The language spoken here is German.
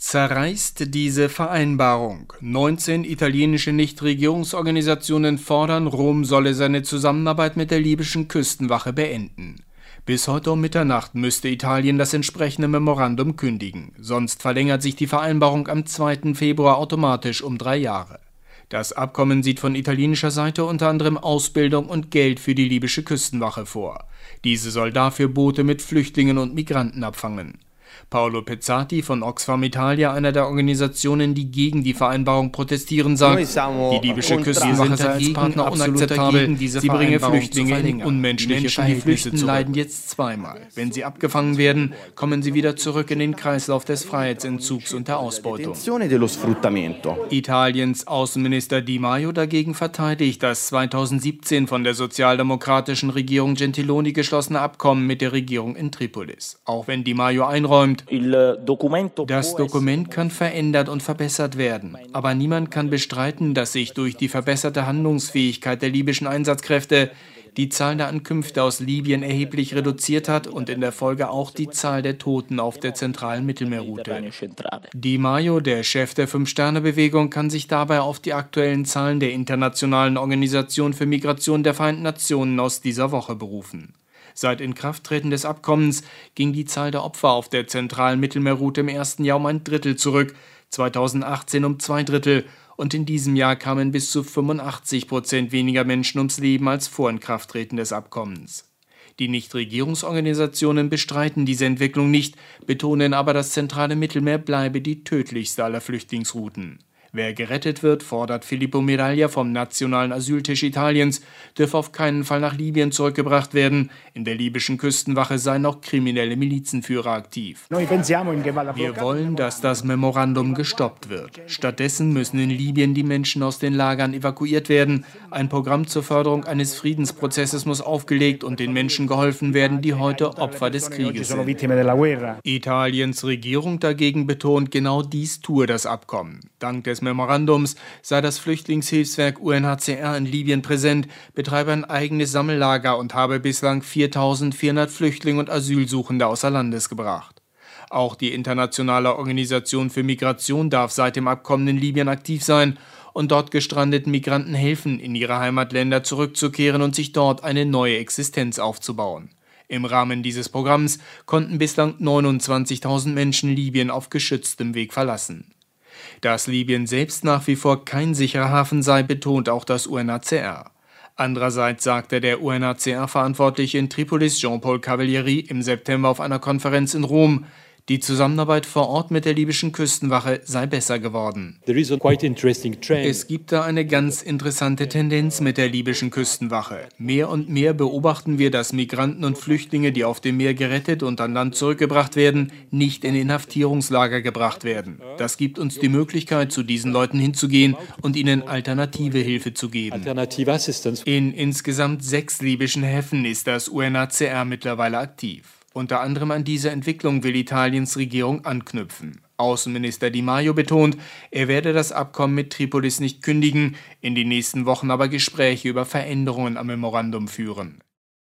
zerreißt diese Vereinbarung. 19 italienische Nichtregierungsorganisationen fordern, Rom solle seine Zusammenarbeit mit der libyschen Küstenwache beenden. Bis heute um Mitternacht müsste Italien das entsprechende Memorandum kündigen, sonst verlängert sich die Vereinbarung am 2. Februar automatisch um 3 Jahre. Das Abkommen sieht von italienischer Seite unter anderem Ausbildung und Geld für die libysche Küstenwache vor. Diese soll dafür Boote mit Flüchtlingen und Migranten abfangen. Paolo Pezzati von Oxfam Italia, einer der Organisationen, die gegen die Vereinbarung protestieren, sagt, die libysche Küstenwache sei als Partner unakzeptabel, sie bringe Flüchtlinge in unmenschliche Verhältnisse zurück. Leiden jetzt zweimal. Wenn sie abgefangen werden, kommen sie wieder zurück in den Kreislauf des Freiheitsentzugs und der Ausbeutung. Italiens Außenminister Di Maio dagegen verteidigt das 2017 von der sozialdemokratischen Regierung Gentiloni geschlossene Abkommen mit der Regierung in Tripolis. Auch wenn Di Maio einräumt, das Dokument kann verändert und verbessert werden, aber niemand kann bestreiten, dass sich durch die verbesserte Handlungsfähigkeit der libyschen Einsatzkräfte die Zahl der Ankünfte aus Libyen erheblich reduziert hat und in der Folge auch die Zahl der Toten auf der zentralen Mittelmeerroute. Di Maio, der Chef der Fünf-Sterne-Bewegung, kann sich dabei auf die aktuellen Zahlen der Internationalen Organisation für Migration der Vereinten Nationen aus dieser Woche berufen. Seit Inkrafttreten des Abkommens ging die Zahl der Opfer auf der zentralen Mittelmeerroute im ersten Jahr um 1/3 zurück, 2018 um 2/3 und in diesem Jahr kamen bis zu 85% weniger Menschen ums Leben als vor Inkrafttreten des Abkommens. Die Nichtregierungsorganisationen bestreiten diese Entwicklung nicht, betonen aber, das zentrale Mittelmeer bleibe die tödlichste aller Flüchtlingsrouten. Wer gerettet wird, fordert Filippo Miraglia vom Nationalen Asyltisch Italiens, dürfe auf keinen Fall nach Libyen zurückgebracht werden. In der libyschen Küstenwache seien auch kriminelle Milizenführer aktiv. Wir wollen, dass das Memorandum gestoppt wird. Stattdessen müssen in Libyen die Menschen aus den Lagern evakuiert werden. Ein Programm zur Förderung eines Friedensprozesses muss aufgelegt und den Menschen geholfen werden, die heute Opfer des Krieges sind. Italiens Regierung dagegen betont, genau dies tue das Abkommen. Dank des Memorandums sei das Flüchtlingshilfswerk UNHCR in Libyen präsent, betreibe ein eigenes Sammellager und habe bislang 4.400 Flüchtlinge und Asylsuchende außer Landes gebracht. Auch die Internationale Organisation für Migration darf seit dem Abkommen in Libyen aktiv sein und dort gestrandeten Migranten helfen, in ihre Heimatländer zurückzukehren und sich dort eine neue Existenz aufzubauen. Im Rahmen dieses Programms konnten bislang 29.000 Menschen Libyen auf geschütztem Weg verlassen. Dass Libyen selbst nach wie vor kein sicherer Hafen sei, betont auch das UNHCR. Andererseits sagte der UNHCR-Verantwortliche in Tripolis, Jean-Paul Cavalieri, im September auf einer Konferenz in Rom, die Zusammenarbeit vor Ort mit der libyschen Küstenwache sei besser geworden. Es gibt da eine ganz interessante Tendenz mit der libyschen Küstenwache. Mehr und mehr beobachten wir, dass Migranten und Flüchtlinge, die auf dem Meer gerettet und an Land zurückgebracht werden, nicht in Inhaftierungslager gebracht werden. Das gibt uns die Möglichkeit, zu diesen Leuten hinzugehen und ihnen alternative Hilfe zu geben. In insgesamt 6 libyschen Häfen ist das UNHCR mittlerweile aktiv. Unter anderem an diese Entwicklung will Italiens Regierung anknüpfen. Außenminister Di Maio betont, er werde das Abkommen mit Tripolis nicht kündigen, in den nächsten Wochen aber Gespräche über Veränderungen am Memorandum führen.